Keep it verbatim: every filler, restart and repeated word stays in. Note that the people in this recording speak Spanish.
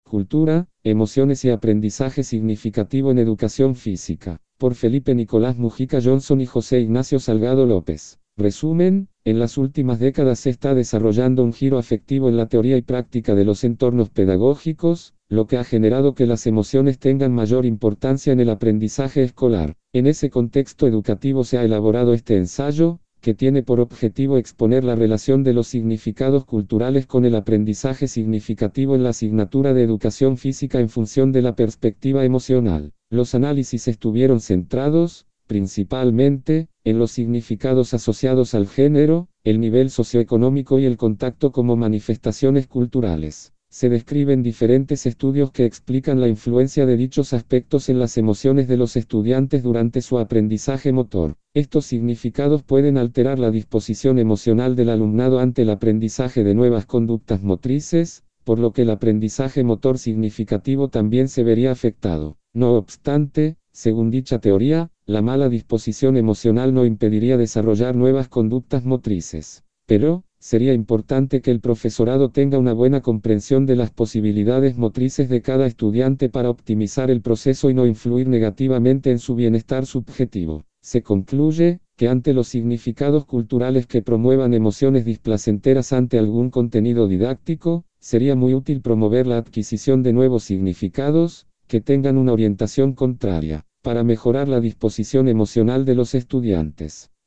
Cultura, emociones y aprendizaje significativo en educación física, por Felipe Nicolás Mujica Johnson y José Ignacio Salgado López. Resumen, en las últimas décadas se está desarrollando un giro afectivo en la teoría y práctica de los entornos pedagógicos, lo que ha generado que las emociones tengan mayor importancia en el aprendizaje escolar. En ese contexto educativo se ha elaborado este ensayo, que tiene por objetivo exponer la relación de los significados culturales con el aprendizaje significativo en la asignatura de educación física en función de la perspectiva emocional. Los análisis estuvieron centrados, principalmente, en los significados asociados al género, el nivel socioeconómico y el contacto como manifestaciones culturales. Se describen diferentes estudios que explican la influencia de dichos aspectos en las emociones de los estudiantes durante su aprendizaje motor. Estos significados pueden alterar la disposición emocional del alumnado ante el aprendizaje de nuevas conductas motrices, por lo que el aprendizaje motor significativo también se vería afectado. No obstante, según dicha teoría, la mala disposición emocional no impediría desarrollar nuevas conductas motrices. Pero, sería importante que el profesorado tenga una buena comprensión de las posibilidades motrices de cada estudiante para optimizar el proceso y no influir negativamente en su bienestar subjetivo. Se concluye, que ante los significados culturales que promuevan emociones displacenteras ante algún contenido didáctico, sería muy útil promover la adquisición de nuevos significados, que tengan una orientación contraria, para mejorar la disposición emocional de los estudiantes.